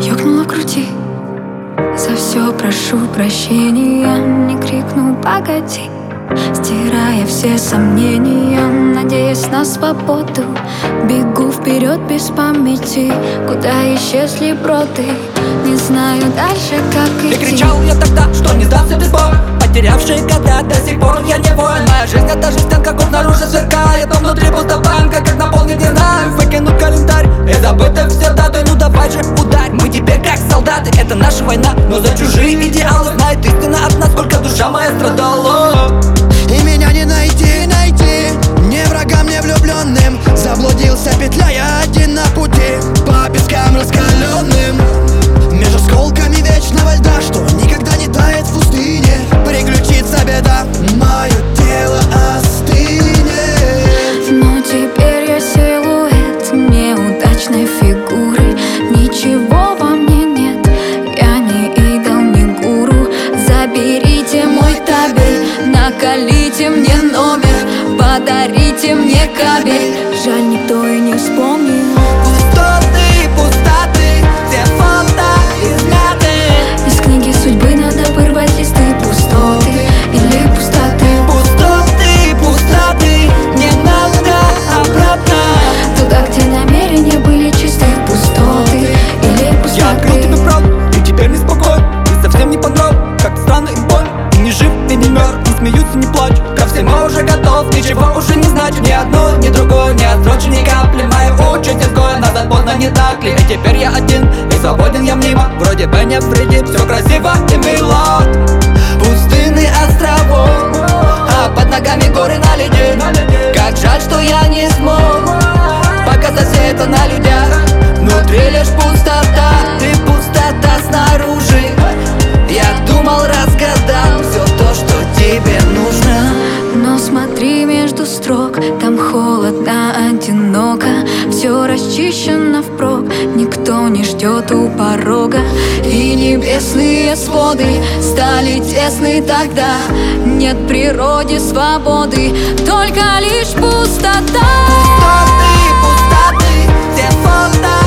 ёкнуло в груди. За все прошу прощения, не крикну «погоди», стирая все сомнения, надеясь на свободу. Бегу вперед без памяти, куда исчезли броды. Не знаю дальше, как идти. И кричал я тогда, что не сдамся без боя, потерявший когда до сих пор я не воин. Моя жизнь это же стенка, как снаружи сверкает, но внутри пусто банка, как наполнить не знаю. Выкинуть календарь и забыты все даты. Ну давай же ударь, мы теперь как солдаты. Это наша война, но за чужие идеалы знает истина от нас, сколько душа моя страдала. И меня не найти, не врагам, не влюбленным. Заблудился, петляя один на пути по пескам раскаленным, между осколками вечного льда, что никогда не тает в пустыне. Приключится беда, мое тело остынет. Но теперь я силуэт неудачной фигуры. Ничего во мне нет, я не идол, не гуру. Заберите мой табель, накалите мне номер, подарите мне кабель. Жаль, никто и не вспомнил. Пустоты, пустоты, все фото измяты. Из книги судьбы надо вырвать листы. Пустоты или пустоты. Пустоты, пустоты, не надо обратно. Туда, где намерения были чисты. Пустоты или пустоты. Я открыл тебе правду, и теперь не спокоен. И совсем не понрав, как странно и боль. И не жив, и не мертв, не смеются, не плачь. Ко всему уже готов, ничего уже не значит. Ни одно, ни другое, ни отсрочен, ни капли. Моя участь изгоя, назад поздно, не так ли? И теперь я один, и свободен я мнимо. Вроде бы не вредит, все красиво и мило. Пустынный островок, а под ногами горы на льде. Как жаль, что я не смог показать все это на людях. Внутри лишь пустота, ты пустота снаружи. Я думал, разгадал все то, что тебе нужно. Но смотри между строк, там холодно, одиноко. Все расчищено впрок, никто не ждет у порога. И небесные своды стали тесны тогда. Нет в природе свободы, только лишь пустота. Пустоты, пустоты, все фото